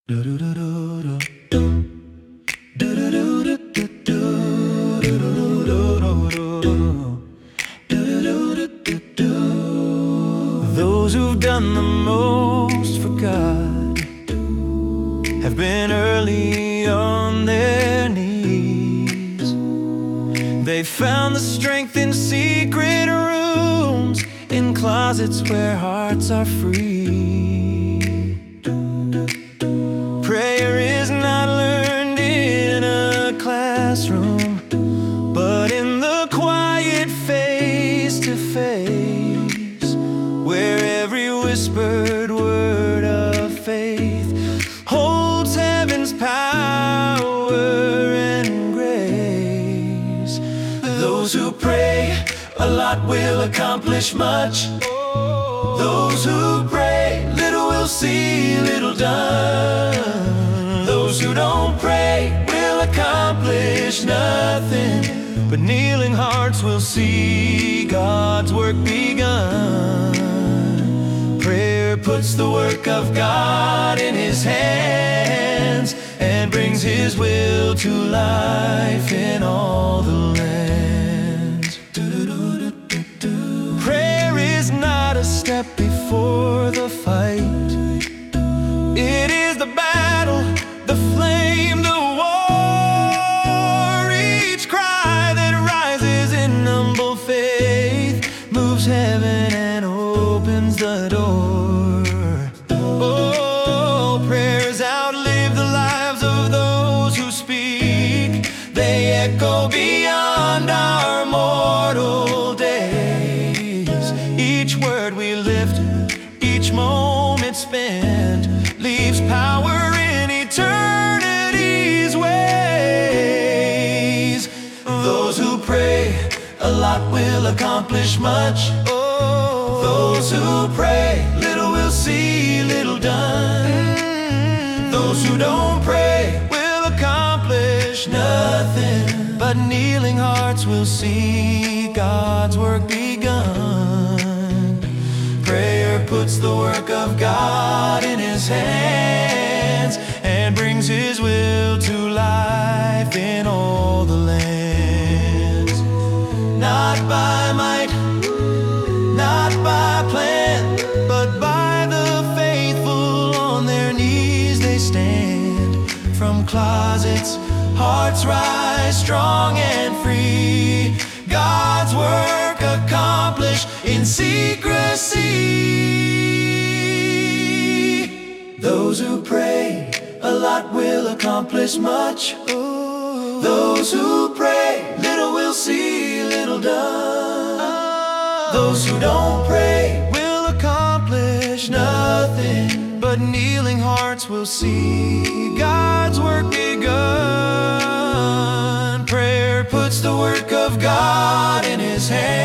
Those who've done the most for God have been early on their knees. They found the strength in secret rooms, in closets where hearts are free. Prayer is not learned in a classroom, but in the quiet face-to-face, where every whispered word of faith holds heaven's power and grace. Those who pray a lot will accomplish much. Those who pray little will see little done. Those who don't pray will accomplish nothing, but kneeling hearts will see God's work begun. Prayer puts the work of God in His hands and brings His will to life in all the lands. Prayer is not a step before the fight. It is the battle, the flame, the war. Each cry that rises in humble faith moves heaven and opens the door. Oh, prayers outlive the lives of those who speak. They echo beyond our mortal days. Each word we lift, each moment spent, leaves power in eternity's ways. Those who pray a lot will accomplish much. Those who pray little will see little done. Those who don't pray will accomplish nothing, but kneeling hearts will see God's work begun. Prayer puts the work of God in His hands and brings His will to life in all the lands. Not by might, not by plan, but by the faithful on their knees they stand. From closets, hearts rise strong and free. God's work accomplished in secrecy. Those who pray a lot will accomplish much. Those who pray little will see little done. Those who don't pray will accomplish nothing, but kneeling hearts will see God's work begun. Prayer puts the work of God in His hands